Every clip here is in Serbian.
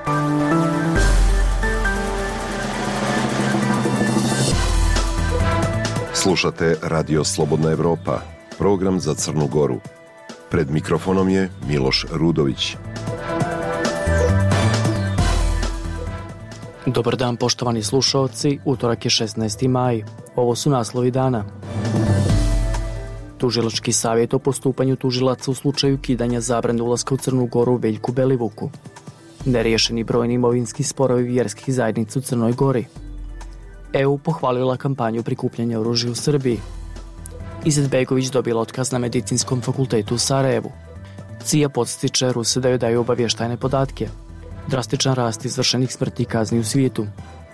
Slušate Radio Slobodna Evropa, program za Crnu Goru. Pred mikrofonom je Miloš Rudović. Dobar dan, poštovani slušalci, utorak je 16. maj. Ovo su naslovi dana. Tužilački savjet o postupanju tužilaca u slučaju ukidanja zabrane ulaska u Crnu Goru Veljku Belivuku. Neriješeni brojni imovinski sporovi vjerskih zajednica u Crnoj Gori. EU pohvalila kampanju prikupljanja oružja u Srbiji. Izetbegović dobila otkaz na Medicinskom fakultetu u Sarajevu. CIA podstiče Ruse da joj daju obavještajne podatke. Drastičan rast izvršenih smrtnih kazni u svijetu.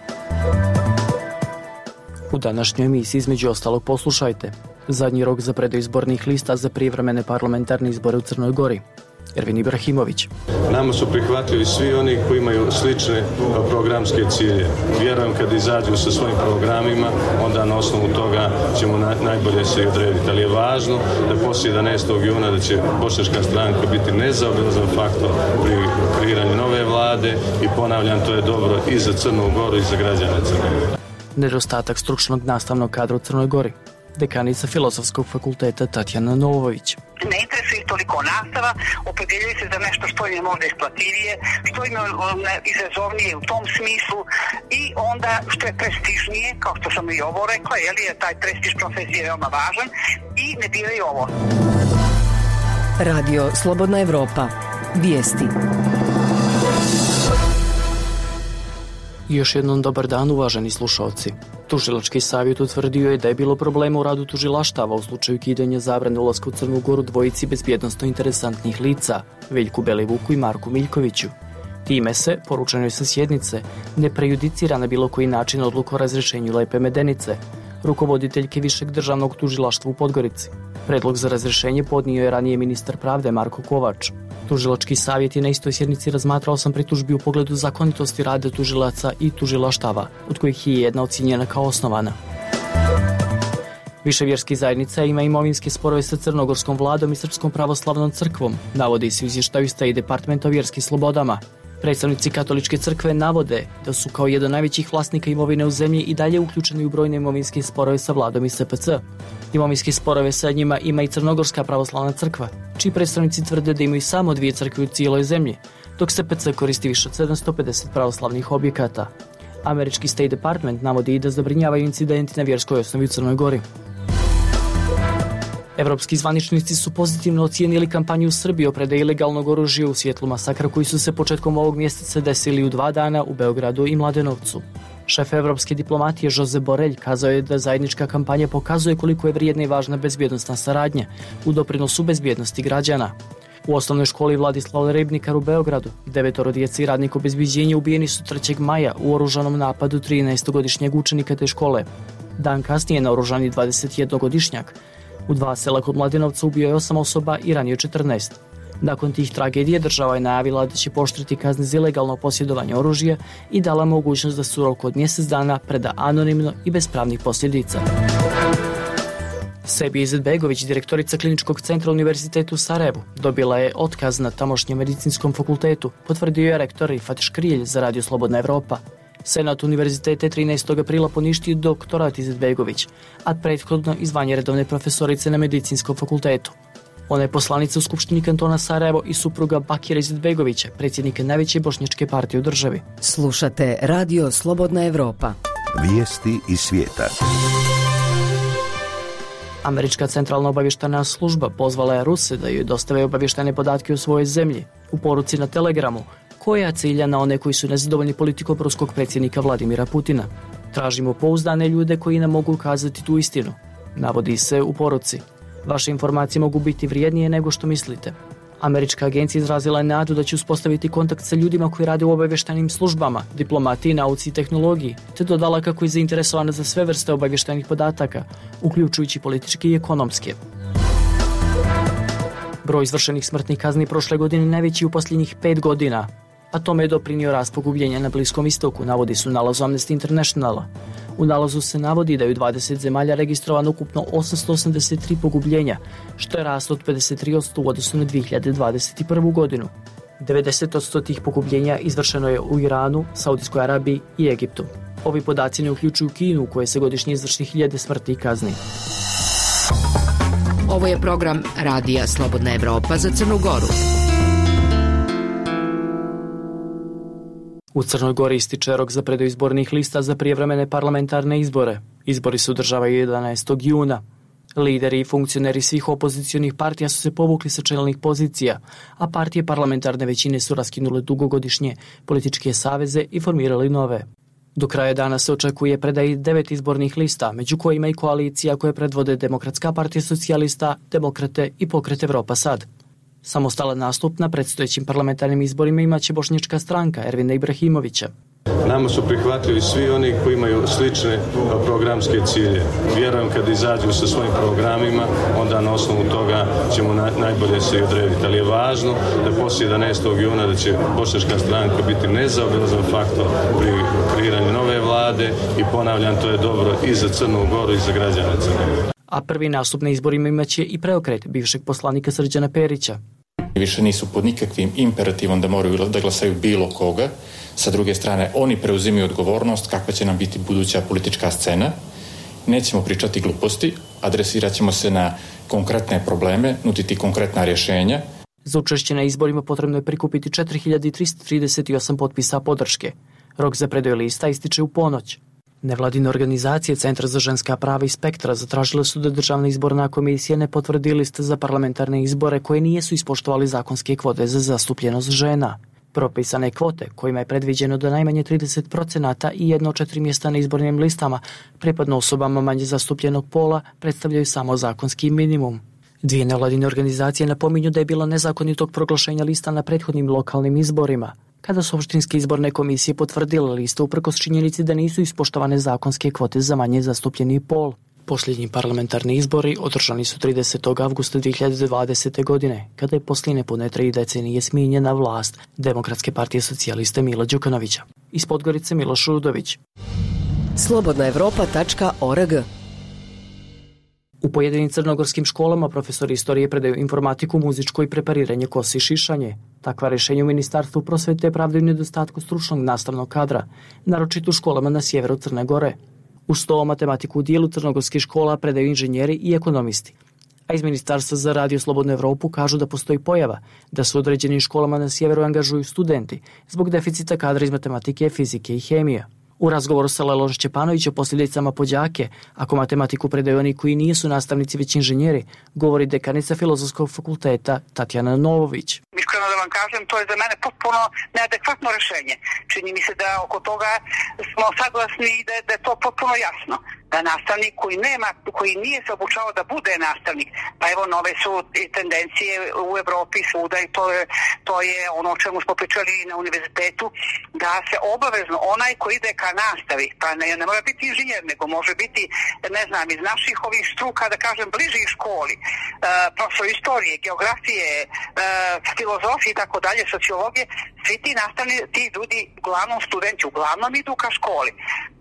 U današnjoj emisiji između ostalog poslušajte: zadnji rok za predaju izbornih lista za prijevremene parlamentarne izbore u Crnoj Gori. Ervin Ibrahimović. Nama su prihvatljivi svi oni koji imaju slične programske cilje. Vjerujem kad izađu sa svojim programima, onda na osnovu toga ćemo najbolje se odrediti. Ali je važno da poslije 11. juna da će Bošnjačka stranka biti nezaobilazan faktor pri kreiranju nove vlade i ponavljam, to je dobro i za Crnu Goru i za građane Crne Gore. Nedostatak stručnog nastavnog kadra u Crnoj Gori. Dekanica Filozofskog fakulteta Tatjana Novović. Ne interesuje ih toliko nastava, opredjeljuju se za nešto što im je možda isplativije, što im je izazovnije u tom smislu i onda što je prestižnije, kao što sam i ovo rekla, je taj prestiž profesije veoma važan i ne biraju ovo. Radio Slobodna Evropa. Vijesti. Još jednom dobar dan, uvaženi slušalci. Tužilački savjet utvrdio je da je bilo problema u radu tužilaštava u slučaju ukidanja zabrane ulaska u Crnu Goru dvojici bezbjednosno interesantnih lica, Veljku Belivuku i Marku Miljkoviću. Time se, poručeno je sa sjednice, ne prejudicira na bilo koji način odluku o razrješenju Lepe Medenice, rukovoditeljke Višeg državnog tužilaštva u Podgorici. Predlog za razrješenje podnio je ranije ministar pravde Marko Kovač. Tužilački savjet je na istoj sjednici razmatrao 8 pritužbi u pogledu zakonitosti rada tužilaca i tužilaštava, od kojih je jedna ocijenjena kao osnovana. Više vjerskih zajednica ima imovinske sporove sa crnogorskom vladom i Srpskom pravoslavnom crkvom, navodi se u izvještaju State Departmenta o vjerskim slobodama. Predstavnici katoličke crkve navode da su kao jedan od najvećih vlasnika imovine u zemlji i dalje uključeni u brojne imovinske sporove sa vladom i SPC. Imovinske sporove sa njima ima i Crnogorska pravoslavna crkva, čiji predstavnici tvrde da imaju samo 2 crkve u cijeloj zemlji, dok SPC koristi više od 750 pravoslavnih objekata. Američki State Department navodi i da zabrinjavaju incidenti na vjerskoj osnovi u Crnoj Gori. Evropski zvaničnici su pozitivno ocijenili kampanju u Srbiji o predaji ilegalnog oružja u svjetlu masakra koji su se početkom ovog mjeseca desili u 2 dana u Beogradu i Mladenovcu. Šef evropske diplomatije Josep Borrell kazao je da zajednička kampanja pokazuje koliko je vrijedna i važna bezbjednosna saradnja u doprinosu bezbjednosti građana. U osnovnoj školi Vladislav Ribnikar u Beogradu 9 djece i radnika obezbeđenja ubijeni su 3. maja u oružanom napadu 13-godišnjeg učenika te škole. Dan kasnije naoružani 21-godišnjak u 2 sela kod Mladenovca ubio je 8 osoba i ranio 14. Nakon tih tragedije država je najavila da će pooštriti kazne za ilegalno posjedovanje oružja i dala mogućnost da se u roku od mjesec dana preda anonimno i bez pravnih posljedica. Sebija Izetbegović, direktorica Kliničkog centra Univerzitetu u Sarajevu, dobila je otkaz na tamošnjem medicinskom fakultetu, potvrdio je rektor Rifat Škrilj za Radio Slobodna Evropa. Senat univerziteta 13. aprila poništio doktorat Izetbegović, a prethodno i zvanje redovne profesorice na medicinskom fakultetu. Ona je poslanica u Skupštini kantona Sarajevo i supruga Bakira Izetbegovića, predsjednika najveće bošnjačke partije u državi. Slušate Radio Slobodna Evropa. Vijesti iz svijeta. Američka centralna obavještajna služba pozvala je Ruse da joj dostave obavještajne podatke o svojoj zemlji u poruci na Telegramu, koja cilja na one koji su nezadovoljni politikom ruskog predsjednika Vladimira Putina. Tražimo pouzdane ljude koji nam mogu ukazati tu istinu, navodi se u poruci. Vaše informacije mogu biti vrijednije nego što mislite. Američka agencija izrazila je nadu da će uspostaviti kontakt sa ljudima koji rade u obavještajnim službama, diplomatiji, nauci i tehnologiji, te dodala kako je zainteresovana za sve vrste obavještajnih podataka, uključujući političke i ekonomske. Broj izvršenih smrtnih kazni prošle godine najveći u posljednjih 5 godina, a tome je doprinio rast pogubljenja na Bliskom istoku, navodi su u nalazu Amnesty Internationala. U nalazu se navodi da je u 20 zemalja registrovano ukupno 883 pogubljenja, što je rast od 53% u odnosu na 2021. godinu. 90% tih pogubljenja izvršeno je u Iranu, Saudijskoj Arabiji i Egiptu. Ovi podaci ne uključuju Kinu, u kojoj se godišnje izvrši 1000 smrti i kazni. Ovo je program Radija Slobodna Evropa za Crnu Goru. U Crnoj Gori ističe rok za predaju izbornih lista za prijevremene parlamentarne izbore. Izbori se održavaju 11. juna. Lideri i funkcioneri svih opozicionih partija su se povukli sa čelnih pozicija, a partije parlamentarne većine su raskinule dugogodišnje političke saveze i formirali nove. Do kraja dana se očekuje predaj 9 izbornih lista, među kojima i koalicija koje predvode Demokratska partija socijalista, Demokrate i Pokret Evropa Sad. Samostalan nastup na predstojećim parlamentarnim izborima imaće Bošnjačka stranka Ervina Ibrahimovića. Nama su prihvatljivi svi oni koji imaju slične programske cilje. Vjerujem kad izađu sa svojim programima, onda na osnovu toga ćemo najbolje se i odrediti. Ali je važno da poslije 11. juna da će Bošnjačka stranka biti nezaobilazan faktor pri kreiranju nove vlade i ponavljam, to je dobro i za Crnu Goru i za građane Crne Gore. A prvi nastup na izborima imaće i preokret bivšeg poslanika Srđana Perića. Više nisu pod nikakvim imperativom da moraju da glasaju bilo koga. Sa druge strane, oni preuzimaju odgovornost kakva će nam biti buduća politička scena. Nećemo pričati gluposti, adresirat ćemo se na konkretne probleme, nuditi konkretna rješenja. Za učešće na izborima potrebno je prikupiti 4338 potpisa podrške. Rok za predaju lista ističe u ponoć. Nevladine organizacije Centra za ženska prava i Spektra zatražile su da Državna izborna komisija ne potvrdi liste za parlamentarne izbore koje nijesu ispoštovali zakonske kvote za zastupljenost žena. Propisane kvote, kojima je predviđeno da najmanje 30% i 1 od 4 mjesta na izbornim listama pripadno osobama manje zastupljenog pola, predstavljaju samo zakonski minimum. Dvije nevladine organizacije napominju da je bilo nezakonitog proglašenja lista na prethodnim lokalnim izborima, kada su opštinske izborne komisije potvrdile listu uprkos činjenici da nisu ispoštovane zakonske kvote za manje zastupljeni pol. Posljednji parlamentarni izbori održani su 30. avgusta 2020. godine, kada je poslije nepune 3 decenije smijenjena vlast Demokratske partije socijaliste Mila Đukanovića. Iz Podgorice Miloš Rudović. slobodnaevropa.org. U pojedinim crnogorskim školama profesori istorije predaju informatiku, muzičko i prepariranje kose i šišanje. Takva rješenja u Ministarstvu prosvete pravdaju nedostatku stručnog nastavnog kadra, naročito u školama na sjeveru Crne Gore. Uz to matematiku u dijelu crnogorskih škola predaju inženjeri i ekonomisti. A iz Ministarstva za Radio Slobodnu Evropu kažu da postoji pojava da se u određenim školama na sjeveru angažuju studenti zbog deficita kadra iz matematike, fizike i hemije. U razgovoru sa Lelom Šćepanović o posljedicama po đake, ako matematiku predaju oni koji nisu nastavnici već inženjeri, govori dekanica Filozofskog fakulteta Tatjana Novović. Iskreno da vam kažem, to je za mene potpuno neadekvatno rješenje. Čini mi se da oko toga smo saglasni i da je to potpuno jasno. Da nastavnik koji nije se obučavao da bude nastavnik, pa evo nove su tendencije u Evropi svuda i to je ono o čemu smo pričali na univerzitetu, da se obavezno onaj koji ide ka nastavi, pa ne mora biti inženjer, nego može biti, ne znam, iz naših ovih struka, da kažem, bližih školi, profesor istorije, geografije, filozofije i tako dalje, sociologije, svi ti nastavni, ti ljudi, uglavnom studenti, uglavnom idu ka školi.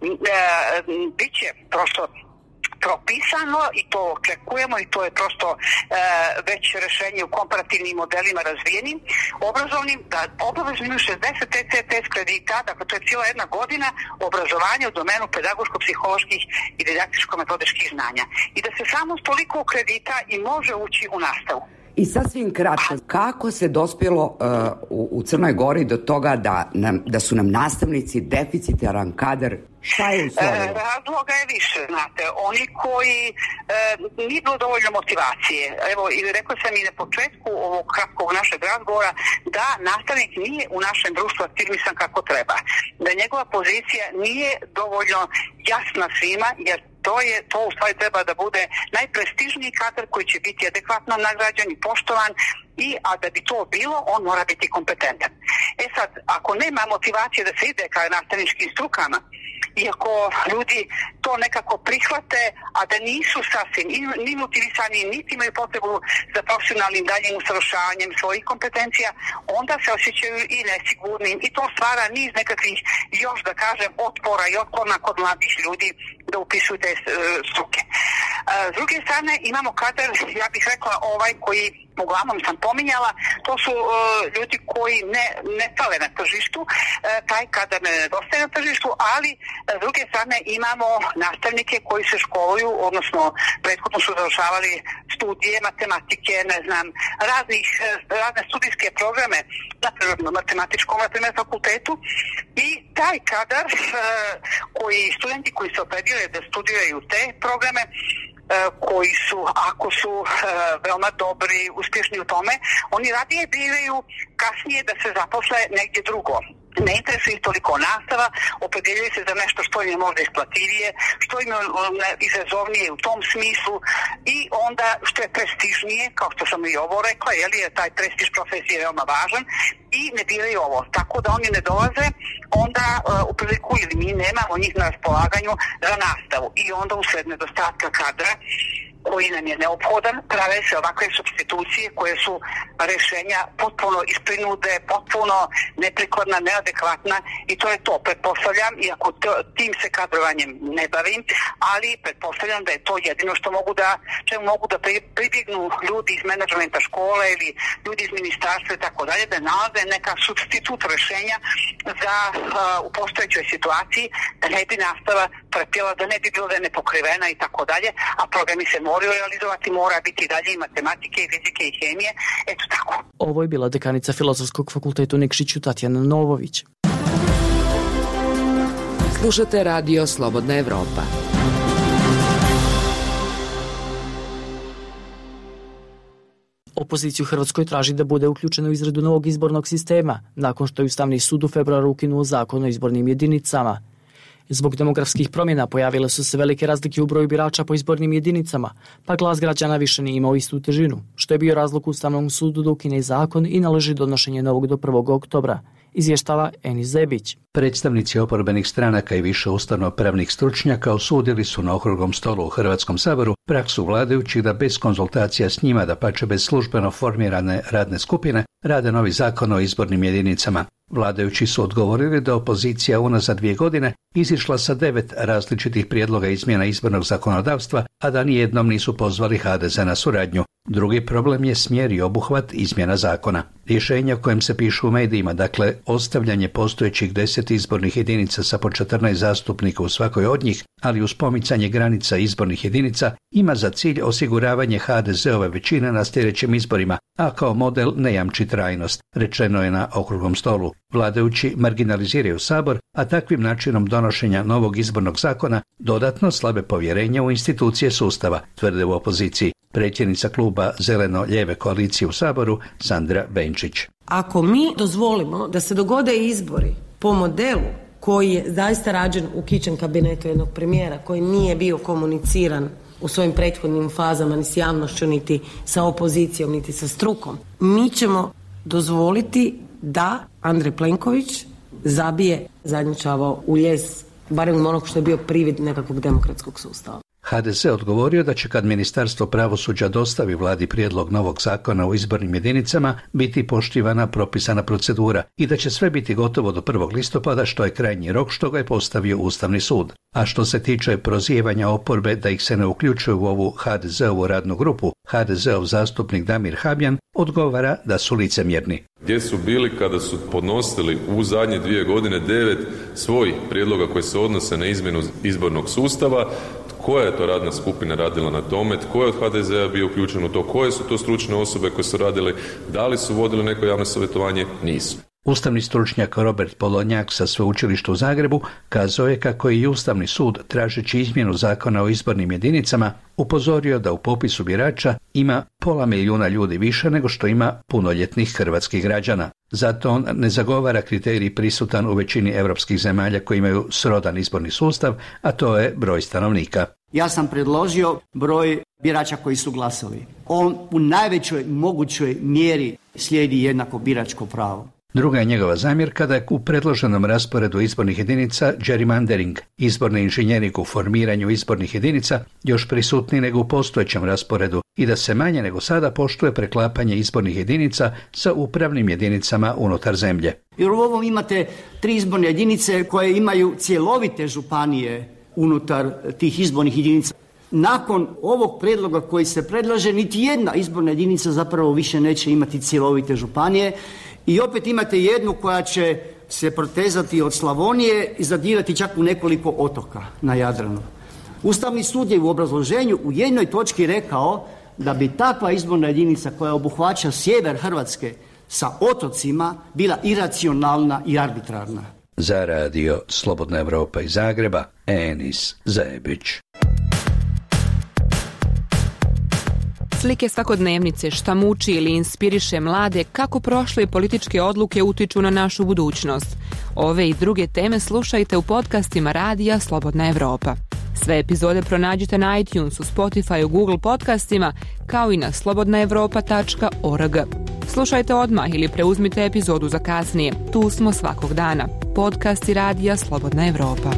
Biće prosto propisano i to očekujemo i to je prosto već rješenje u komparativnim modelima razvijenim, obrazovnim, da obavezno imaju 60 ECTS kredita, dakle to je cijela jedna godina obrazovanja u domenu pedagoško-psiholoških i didaktičko-metodičkih znanja. I da se samo toliko kredita i može ući u nastavu. I sasvim kratko, kako se dospjelo u Crnoj Gori do toga da su nam nastavnici deficitaran kadar? Šta je uslovilo? Razloga je više, znate. Oni koji nije bilo dovoljno motivacije. Evo, rekao sam i na početku ovog kratkog našeg razgovora da nastavnik nije u našem društvu afirmisan kako treba. Da njegova pozicija nije dovoljno jasna svima, jer to u stvari treba da bude najprestižniji kadar koji će biti adekvatno nagrađen i poštovan, a da bi to bilo, on mora biti kompetentan. Sad, ako nema motivacije da se ide ka nastavničkim strukama, iako ljudi to nekako prihvate, a da nisu sasvim ni motivisani, niti imaju potrebu za profesionalnim daljim usavršavanjem svojih kompetencija, onda se osjećaju i nesigurnim i to stvara niz nekakvih, još da kažem, otpora i otklona kod mladih ljudi da upisuju te struke. S druge strane, imamo kadar, ja bih rekla, koji uglavnom sam pominjala, to su ljudi koji ne fale na tržištu, taj kadar ne nedostaje na tržištu, ali s druge strane imamo nastavnike koji se školuju, odnosno prethodno su završavali studije matematike, razne studijske programe na matematičkom, na primjer, fakultetu, i taj kadar studenti koji se opredijele da studiraju te programe, koji su, ako su veoma dobri, uspješni u tome, oni radije biraju kasnije da se zaposle negdje drugo. Ne interesuje ih toliko nastava, opredjeljuju se za nešto što im je možda isplativije, što im je izazovnije u tom smislu i onda što je prestižnije, kao što sam i ovo rekla, jer taj prestiž profesije je veoma važan, i ne biraju ovo. Tako da oni ne dolaze onda u priliku, ili mi nemamo njih na raspolaganju za nastavu, i onda usled nedostatka kadra koji nam je neophodan, prave se ovakve supstitucije koje su rješenja potpuno isprinude, potpuno neprikladna, neadekvatna, i to je to. Pretpostavljam, iako tim se kadrovanjem ne bavim, ali pretpostavljam da je to jedino čemu mogu da pribjegnu ljudi iz menadžmenta škole ili ljudi iz ministarstva i tako dalje, da nalaze neka substitut rješenja za u postojećoj situaciji, da ne bi nastava trpjela, da ne bi bila nepokrivena i tako dalje, a programi se moraju realizovati, mora biti dalje i matematike, i fizike, i hemije, eto tako. Ovo je bila dekanica Filozofskog fakulteta u Nikšiću Tatjana Novović. Slušate Radio Slobodna Evropa. Opozicija u Hrvatskoj traži da bude uključena u izradu novog izbornog sistema, nakon što je Ustavni sud u februaru ukinuo zakon o izbornim jedinicama. Zbog demografskih promjena pojavile su se velike razlike u broju birača po izbornim jedinicama, pa glas građana više nije imao istu težinu, što je bio razlog Ustavnom sudu da ukine zakon i naloži donošenje novog do 1. oktobra, izvještava Enis Zebić. Predstavnici oporbenih stranaka i više ustavno-pravnih stručnjaka osudili su na okruglom stolu u Hrvatskom saboru praksu vladajućih da bez konzultacija s njima, dapače bez službeno formirane radne skupine, rade novi zakon o izbornim jedinicama. Vladajući su odgovorili da opozicija unazad 2 godine izišla sa 9 različitih prijedloga izmjena izbornog zakonodavstva, a da nijednom nisu pozvali HDZ na suradnju. Drugi problem je smjer i obuhvat izmjena zakona. Rješenja o kojem se pišu u medijima, dakle ostavljanje postojećih 10 izbornih jedinica sa po 14 zastupnika u svakoj od njih, ali uz pomicanje granica izbornih jedinica, ima za cilj osiguravanje HDZ-ove većine na sljedećim izborima, a kao model ne jamči trajnost, rečeno je na okruglom stolu. Vladajući marginaliziraju Sabor, a takvim načinom donošenja novog izbornog zakona dodatno slabe povjerenje u institucije sustava, tvrde u opoziciji. Predsjednica kluba Zeleno-lijeve koalicije u Saboru, Sandra Benčić. Ako mi dozvolimo da se dogode izbori po modelu koji je zaista rađen u kičen kabinetu jednog premijera, koji nije bio komuniciran u svojim prethodnim fazama ni s javnošću, niti sa opozicijom, niti sa strukom, mi ćemo dozvoliti da Andrej Plenković zabije zadnji čavao u lijes, barem onog što je bio privid nekakvog demokratskog sustava. HDZ odgovorio da će kad Ministarstvo pravosuđa dostavi vladi prijedlog novog zakona o izbornim jedinicama biti poštivana propisana procedura i da će sve biti gotovo do 1. listopada, što je krajnji rok što ga je postavio Ustavni sud. A što se tiče prozivanja oporbe da ih se ne uključuje u ovu HDZ-ovu radnu grupu, HDZ-ov zastupnik Damir Habjan odgovara da su licemjerni. Gdje su bili kada su podnosili u zadnje 2 godine 9 svojih prijedloga koji se odnose na izmjenu izbornog sustava? Koja je to radna skupina radila na tome, tko je od HDZ-a bio uključen u to, koje su to stručne osobe koje su radili, da li su vodili neko javno savjetovanje? Nisu. Ustavni stručnjak Robert Polonjak sa Sveučilišta u Zagrebu kazao je kako je i Ustavni sud, tražeći izmjenu zakona o izbornim jedinicama, upozorio da u popisu birača ima 500.000 ljudi više nego što ima punoljetnih hrvatskih građana. Zato on ne zagovara kriterij prisutan u većini europskih zemalja koji imaju srodan izborni sustav, a to je broj stanovnika. Ja sam predložio broj birača koji su glasali. On u najvećoj mogućoj mjeri slijedi jednako biračko pravo. Druga je njegova zamjerka da je u predloženom rasporedu izbornih jedinica gerrymandering, izborni inženjering u formiranju izbornih jedinica, još prisutniji nego u postojećem rasporedu i da se manje nego sada poštuje preklapanje izbornih jedinica sa upravnim jedinicama unutar zemlje. Jer u ovom imate 3 izborne jedinice koje imaju cjelovite županije unutar tih izbornih jedinica. nakon ovog predloga koji se predlaže, niti jedna izborna jedinica zapravo više neće imati cjelovite županije i opet imate jednu koja će se protezati od Slavonije i zadirati čak u nekoliko otoka na Jadranu. Ustavni sud je u obrazloženju u jednoj točki rekao da bi takva izborna jedinica koja obuhvaća sjever Hrvatske sa otocima bila iracionalna i arbitrarna. Za radio Slobodna Evropa iz Zagreba, Enis Zajebić. Slike svakodnevnice, šta muči ili inspiriše mlade, kako prošle političke odluke utiču na našu budućnost. Ove i druge teme slušajte u podcastima radija Slobodna Evropa. Sve epizode pronađite na iTunesu, Spotify, Google podcastima, kao i na slobodnaevropa.org. Slušajte odmah ili preuzmite epizodu za kasnije. Tu smo svakog dana. Podcasti radija Slobodna Evropa.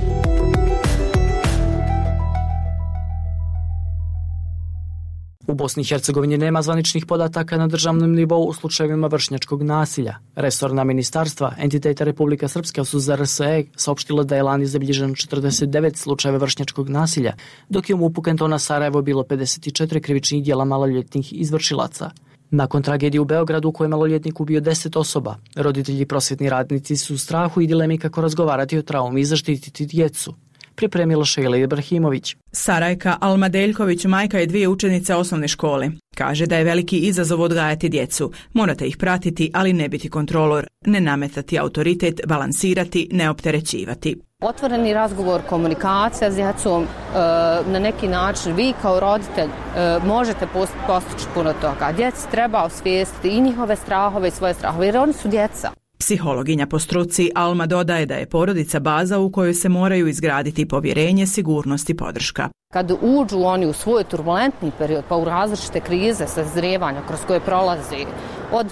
U Bosni i Hercegovini nema zvaničnih podataka na državnom nivou u slučajevima vršnjačkog nasilja. Resorna ministarstva, entiteta Republika Srpska su za RSE saopštila da je lani zabilježeno 49 slučajeva vršnjačkog nasilja, dok je u MUP-u kantona Sarajevo bilo 54 krivičnih djela maloljetnih izvršilaca. Nakon tragedije u Beogradu u kojoj je maloljetnik ubio 10 osoba, roditelji i prosvjetni radnici su u strahu i dilemi kako razgovarati o traumi i zaštititi djecu. Pripremila Šejla Ibrahimović. Sarajka Almadeljković, majka je 2 učenice osnovne škole. Kaže da je veliki izazov odgajati djecu. Morate ih pratiti, ali ne biti kontrolor, ne nametati autoritet, balansirati, ne opterećivati. Otvoreni razgovor, komunikacija s djecom, na neki način vi kao roditelj možete postići puno toga. Djeci treba osvijestiti i njihove strahove i svoje strahove, jer oni su djeca. Psihologinja po struci Alma dodaje da je porodica baza u kojoj se moraju izgraditi povjerenje, sigurnost i podrška. Kad uđu oni u svoj turbulentni period, pa u različite krize sazrijevanja kroz koje prolazi, od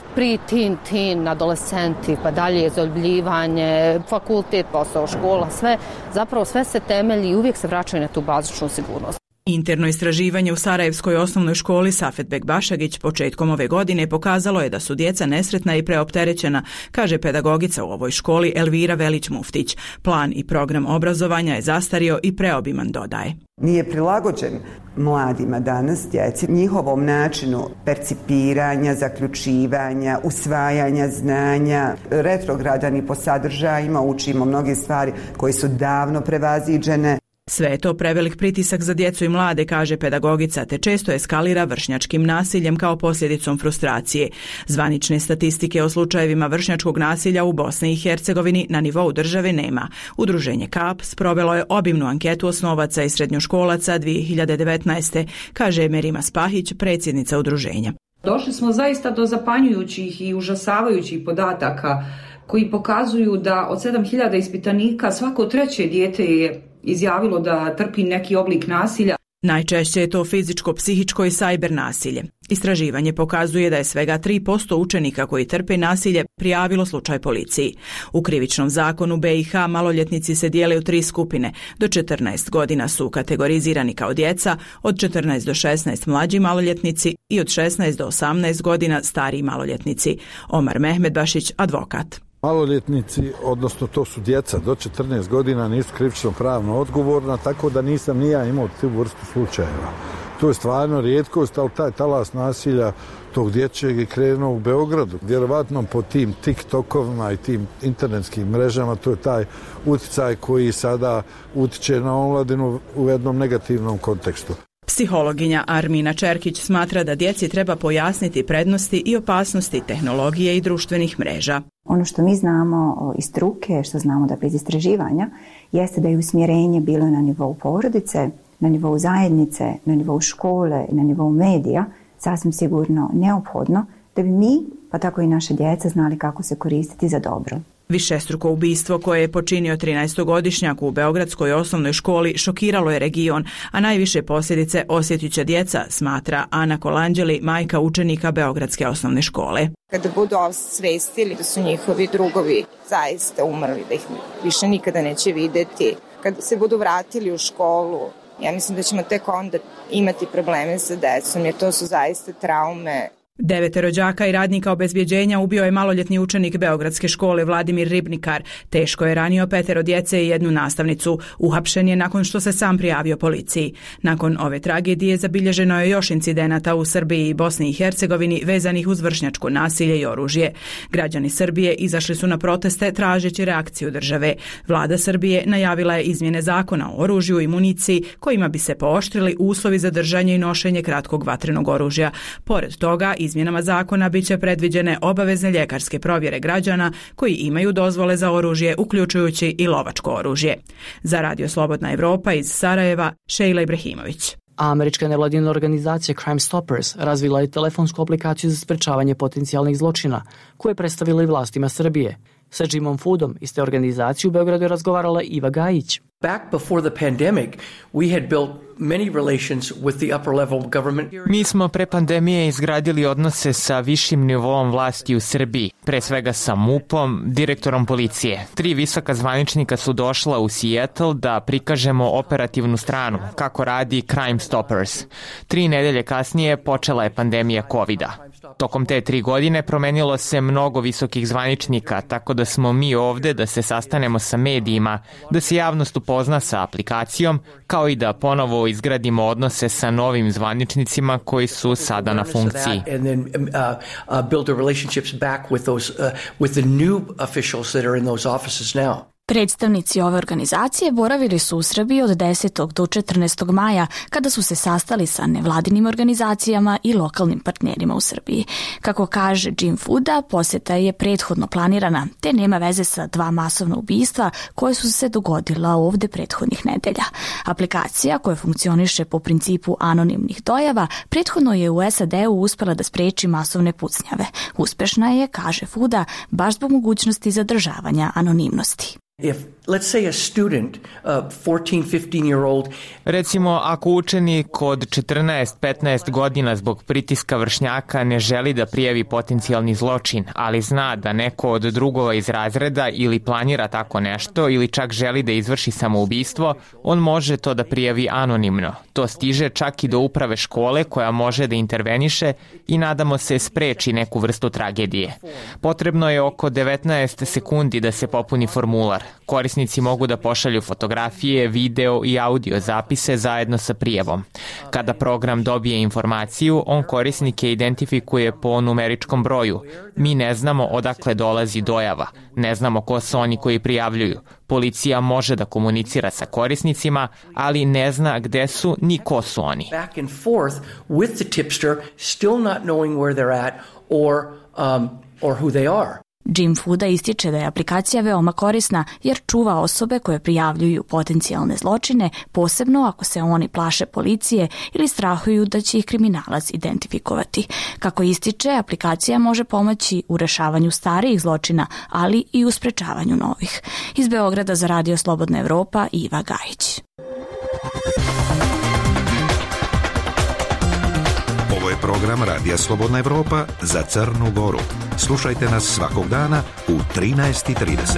teen, adolescenti, pa dalje zaljubljivanje, fakultet, posao, škola, sve se temelji i uvijek se vraćaju na tu bazičnu sigurnost. Interno istraživanje u Sarajevskoj osnovnoj školi Safet Bekbašagić početkom ove godine pokazalo je da su djeca nesretna i preopterećena, kaže pedagogica u ovoj školi Elvira Velić-Muftić. Plan i program obrazovanja je zastario i preobiman, dodaje. Nije prilagođen mladima danas, djeci, njihovom načinu percipiranja, zaključivanja, usvajanja znanja, retrogradan i po sadržajima, učimo mnoge stvari koje su davno prevaziđene. Sve je to prevelik pritisak za djecu i mlade, kaže pedagogica, te često eskalira vršnjačkim nasiljem kao posljedicom frustracije. Zvanične statistike o slučajevima vršnjačkog nasilja u Bosni i Hercegovini na nivou države nema. Udruženje KAP sprovelo je obimnu anketu osnovaca i srednjoškolaca 2019. kaže Merima Spahić, predsjednica udruženja. Došli smo zaista do zapanjujućih i užasavajućih podataka koji pokazuju da od 7000 ispitanika svako 3. dijete je izjavilo da trpi neki oblik nasilja. Najčešće je to fizičko, psihičko i sajber nasilje. Istraživanje pokazuje da je svega 3% učenika koji trpe nasilje prijavilo slučaj policiji. U krivičnom zakonu BiH maloljetnici se dijele u 3 skupine. Do 14 godina su kategorizirani kao djeca, od 14 do 16 mlađi maloljetnici i od 16 do 18 godina stariji maloljetnici. Omar Mehmedbašić, advokat. Maloljetnici, odnosno to su djeca do 14 godina, nisu krivično pravno odgovorna, tako da nisam ni ja imao tu vrstu slučajeva. To je stvarno rijetkost, ali taj talas nasilja tog dječjeg je krenuo u Beogradu. Vjerovatno po tim TikTokovima i tim internetskim mrežama, to je taj utjecaj koji sada utječe na omladinu u jednom negativnom kontekstu. Psihologinja Armina Čerkić smatra da djeci treba pojasniti prednosti i opasnosti tehnologije i društvenih mreža. Ono što mi znamo iz struke, što znamo da bez istraživanja, jeste da je usmjerenje bilo na nivou porodice, na nivou zajednice, na nivou škole, na nivou medija, sasvim sigurno neophodno da bi mi, pa tako i naše djeca, znali kako se koristiti za dobro. Višestruko ubistvo koje je počinio 13-godišnjak u beogradskoj osnovnoj školi šokiralo je region, a najviše posljedice osjetit će djeca, smatra Ana Kolanđeli, majka učenika beogradske osnovne škole. Kada budu osvestili da su njihovi drugovi zaista umrli, da ih više nikada neće vidjeti, kada se budu vratili u školu, ja mislim da ćemo tek onda imati probleme sa decom, jer to su zaista traume. 9 rođaka i radnika obezbjeđenja ubio je maloljetni učenik Beogradske škole Vladimir Ribnikar. Teško je ranio 5 djece i 1 nastavnicu. Uhapšen je nakon što se sam prijavio policiji. Nakon ove tragedije zabilježeno je još incidenata u Srbiji i Bosni i Hercegovini vezanih uz vršnjačko nasilje i oružje. Građani Srbije izašli su na proteste tražeći reakciju države. Vlada Srbije najavila je izmjene zakona o oružju i municiji kojima bi se pooštrili uslovi za držanje i nošenje kratkog vatrenog oružja. Pored toga, izmjenama zakona biće predviđene obavezne ljekarske provjere građana koji imaju dozvole za oružje, uključujući i lovačko oružje. Za Radio Slobodna Evropa iz Sarajeva, Šejla Ibrahimović. A američka nevladina organizacija Crime Stoppers razvila je telefonsku aplikaciju za sprečavanje potencijalnih zločina, koju je predstavila i vlastima Srbije. Sa Jimom Foodom iz te organizacije u Beogradu je razgovarala Iva Gajić. Back before the pandemic, we had built many relations with the upper level government. Mi smo pre pandemije izgradili odnose sa višim nivoom vlasti u Srbiji, pre svega sa MUP-om, direktorom policije. 3 visoka zvaničnika su došla u Seattle da prikažemo operativnu stranu, kako radi Crime Stoppers. 3 nedelje kasnije počela je pandemija COVID-a. Tokom te 3 godine promenilo se mnogo visokih zvaničnika, tako da smo mi ovde da se sastanemo sa medijima, da se javnost upozna sa aplikacijom, kao i da ponovo izgradimo odnose sa novim zvaničnicima koji su sada na funkciji. Predstavnici ove organizacije boravili su u Srbiji od 10. do 14. maja kada su se sastali sa nevladinim organizacijama i lokalnim partnerima u Srbiji. Kako kaže Jim Fooda, posjeta je prethodno planirana, te nema veze sa 2 masovna ubistva koje su se dogodila ovde prethodnih nedelja. Aplikacija koja funkcioniše po principu anonimnih dojava prethodno je u SAD-u uspela da spreči masovne pucnjave. Uspešna je, kaže Fooda, baš zbog mogućnosti zadržavanja anonimnosti. If, let's say, a student, 14-15-year-old... Recimo, ako učenik od 14-15 godina zbog pritiska vršnjaka ne želi da prijavi potencijalni zločin, ali zna da neko od drugova iz razreda ili planira tako nešto ili čak želi da izvrši samoubistvo, on može to da prijavi anonimno. To stiže čak i do uprave škole koja može da interveniše i nadamo se spreči neku vrstu tragedije. Potrebno je oko 19 sekundi da se popuni formular. Korisnici mogu da pošalju fotografije, video i audio zapise zajedno sa prijavom. Kada program dobije informaciju, on korisnike identifikuje po numeričkom broju. Mi ne znamo odakle dolazi dojava, ne znamo ko su oni koji prijavljuju. Policija može da komunicira sa korisnicima, ali ne zna gde su ni ko su oni. Back and forth with the tipster, still not knowing where they're at or who they are. Jim Fooda ističe da je aplikacija veoma korisna jer čuva osobe koje prijavljuju potencijalne zločine, posebno ako se oni plaše policije ili strahuju da će ih kriminalac identifikovati. Kako ističe, aplikacija može pomoći u rešavanju starijih zločina, ali i u sprečavanju novih. Iz Beograda za Radio Slobodna Evropa, Iva Gajić. Ovo je program Radija Slobodna Evropa za Crnu Goru. Slušajte nas svakog dana u 13:30.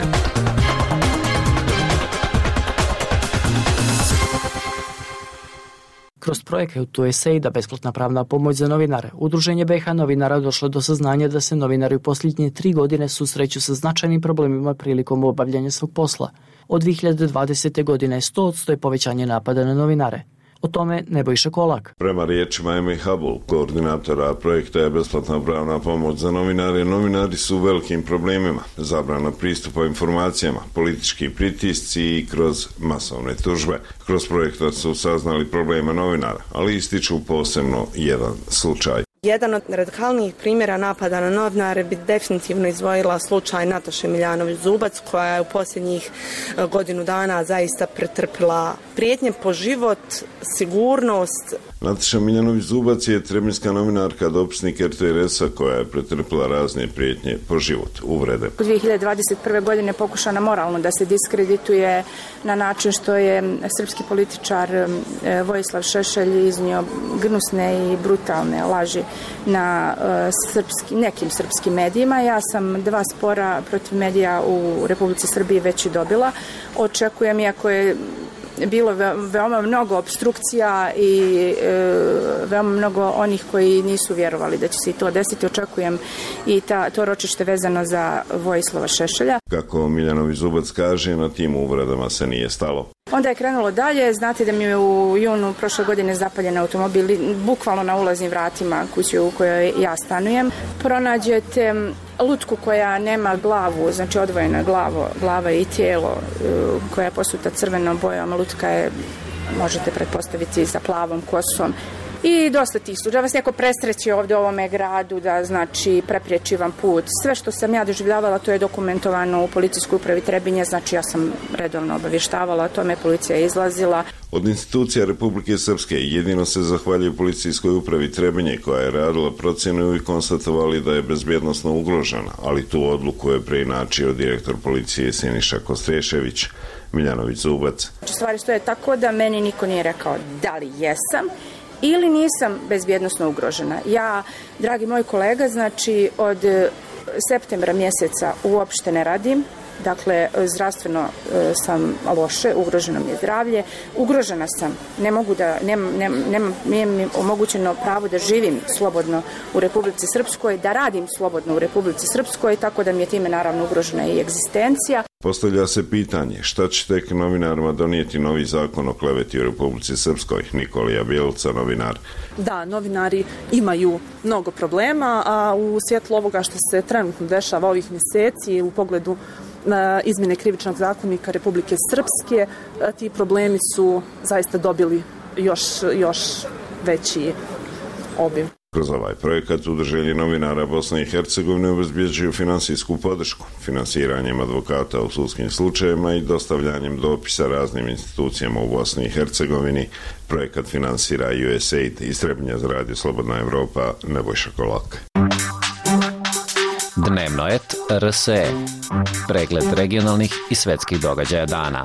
Kroz projekat USAID-a besplatna pravna pomoć za novinare, Udruženje BiH novinara došlo do saznanja da se novinari u posljednje 3 godine susreću sa značajnim problemima prilikom obavljanja svog posla. Od 2020. godine 100% je povećanje napada na novinare. O tome Nebojša Kolak. Prema riječima Amy Hubble, koordinatora projekta je besplatna pravna pomoć za novinare. Novinari su u velikim problemima. Zabrana pristupa informacijama, politički pritisci i kroz masovne tužbe. Kroz projekta su saznali probleme novinara, ali ističu posebno jedan slučaj. Jedan od radikalnijih primjera napada na novinare bi definitivno izdvojila slučaj Nataše Miljanović-Zubac, koja je u posljednjih godinu dana zaista pretrpila prijetnje po život, sigurnost. Nataša Miljanović-Zubac je trebinska novinarka, dopisnik RTS-a koja je pretrpila razne prijetnje po život, uvrede. U 2021. godine pokušana moralno da se diskredituje na način što je srpski političar Vojislav Šešelj iznio gnusne i brutalne laži na nekim srpskim medijima. Ja sam 2 spora protiv medija u Republici Srbiji već i dobila. Očekujem, iako je bilo veoma mnogo opstrukcija i veoma mnogo onih koji nisu vjerovali da će se i to desiti. Očekujem i to ročište vezano za Vojislava Šešelja. Kako Miljanović Zubac kaže, na tim uvredama se nije stalo. Onda je krenulo dalje. Znate da mi je u junu prošle godine zapaljen automobil bukvalno na ulaznim vratima kuće u kojoj ja stanujem. Pronađete lutku koja nema glavu, znači odvojena glava i tijelo koja je posuta crvenom bojom. Lutka je, možete pretpostaviti, sa plavom kosom. I dosta tih slučaja. Vas neko presreći ovdje u ovome gradu da znači prepriječi vam put. Sve što sam ja doživljavala to je dokumentovano u policijskoj upravi Trebinje, znači ja sam redovno obavještavala o tome, policija je izlazila. Od institucija Republike Srpske jedino se zahvaljuje policijskoj upravi Trebinje koja je radila procjenu i konstatovali da je bezbjednosno ugrožena, ali tu odluku je preinačio direktor policije Siniša Kostrešević. Miljanović Zubac. Stvari stoje tako da meni niko nije rekao da li jesam ili nisam bezbjednosno ugrožena. Ja, dragi moj kolega, znači od septembra mjeseca uopšte ne radim. Dakle, zdravstveno sam loše, ugroženo mi je zdravlje, ugrožena sam, ne mogu da, nije mi omogućeno pravo da živim slobodno u Republici Srpskoj, da radim slobodno u Republici Srpskoj, tako da mi je time naravno ugrožena i egzistencija. Postavlja se pitanje šta će tek novinarima donijeti novi zakon o kleveti u Republici Srpskoj. Nikolija Bjelca, novinar. Da, novinari imaju mnogo problema, a u svjetlu ovoga što se trenutno dešava ovih mjeseci u pogledu izmjene krivičnog zakonika Republike Srpske, ti problemi su zaista dobili još veći obim. Kroz ovaj projekat Udruženje novinara Bosne i Hercegovine obezbjeđuju finansijsku podršku, finansiranjem advokata u sudskim slučajevima i dostavljanjem dopisa raznim institucijama u Bosni i Hercegovini. Projekat finansira USAID iz Trebinja za radio Slobodna Evropa, Nebojša Kolak. Dnevnoet RSE. Pregled regionalnih i svetskih događaja dana.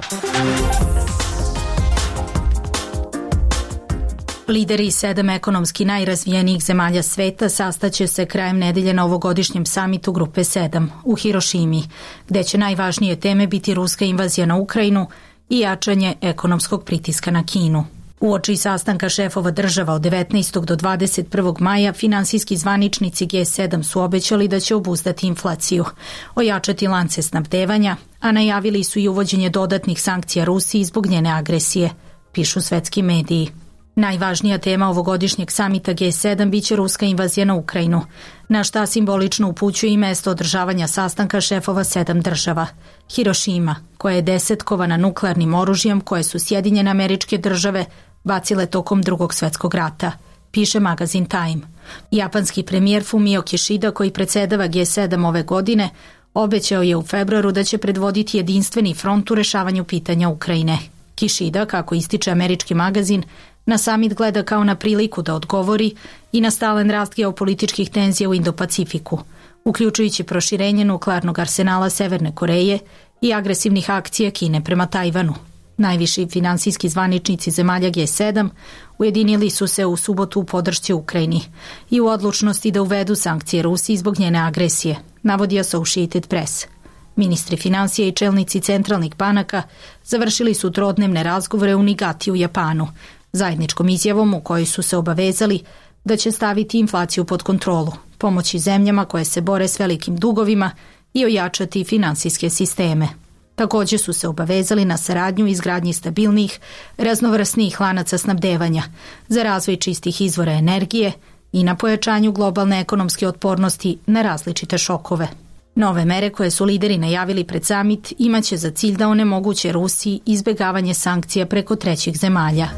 Lideri 7 ekonomski najrazvijenijih zemalja sveta sastaće se krajem nedelje na ovogodišnjem samitu Grupe 7 u Hirošimi, gde će najvažnije teme biti ruska invazija na Ukrajinu i jačanje ekonomskog pritiska na Kinu. Uoči sastanka šefova država od 19. do 21. maja finansijski zvaničnici G7 su obećali da će obuzdati inflaciju, ojačati lance snabdevanja, a najavili su i uvođenje dodatnih sankcija Rusiji zbog njene agresije, pišu svetski mediji. Najvažnija tema ovogodišnjeg samita G7 biće ruska invazija na Ukrajinu, na šta simbolično upućuje i mesto održavanja sastanka šefova 7 država. Hirošima, koja je desetkovana nuklearnim oružjem koje su Sjedinjene Američke Države bacile tokom Drugog svjetskog rata, piše magazin Time. Japanski premijer Fumio Kishida, koji predsjedava G7 ove godine, obećao je u februaru da će predvoditi jedinstveni front u rešavanju pitanja Ukrajine. Kishida, kako ističe američki magazin, na samit gleda kao na priliku da odgovori i na stalen rast geopolitičkih tenzija u Indo-Pacifiku, uključujući proširenje nuklearnog arsenala Severne Koreje i agresivnih akcija Kine prema Tajvanu. Najviši finansijski zvaničnici zemalja G7 ujedinili su se u subotu u podršci Ukrajini i u odlučnosti da uvedu sankcije Rusiji zbog njene agresije, navodi Associated Press. Ministri financija i čelnici centralnih banaka završili su trodnevne razgovore u Nigati u Japanu, zajedničkom izjavom u kojoj su se obavezali da će staviti inflaciju pod kontrolu, pomoći zemljama koje se bore s velikim dugovima i ojačati finansijske sisteme. Također su se obavezali na saradnju u izgradnji stabilnih, raznovrsnih lanaca snabdevanja za razvoj čistih izvora energije i na pojačanju globalne ekonomske otpornosti na različite šokove. Nove mere koje su lideri najavili pred samit imaće za cilj da onemoguće Rusiji izbjegavanje sankcija preko trećih zemalja.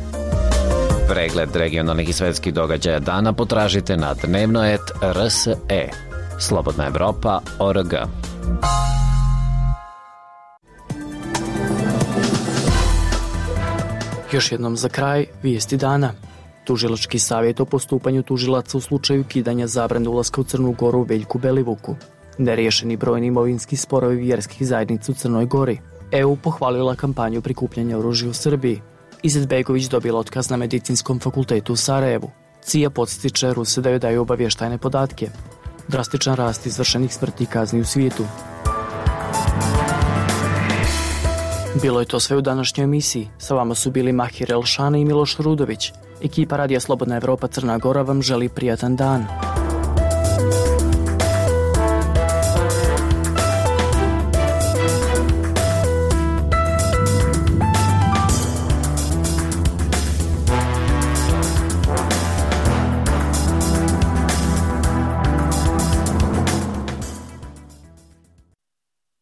Pregled regionalnih i svetskih događaja dana potražite na Dnevnoet RSE. Slobodna Evropa.org. Još jednom za kraj, vijesti dana. Tužilački savjet o postupanju tužilaca u slučaju kidanja zabrane ulaska u Crnu Goru Veljku Belivuku. Neriješeni brojni imovinski sporovi vjerskih zajednica u Crnoj Gori. EU pohvalila kampanju prikupljanja oružja u Srbiji. Izetbegović dobila otkaz na Medicinskom fakultetu u Sarajevu. CIA podstiče Ruse da joj daju obavještajne podatke. Drastičan rast izvršenih smrti kazni u svijetu. Bilo je to sve u današnjoj emisiji. Sa vama su bili Mahir Elšana i Miloš Rudović. Ekipa Radija Slobodna Evropa Crna Gora vam želi prijatan dan.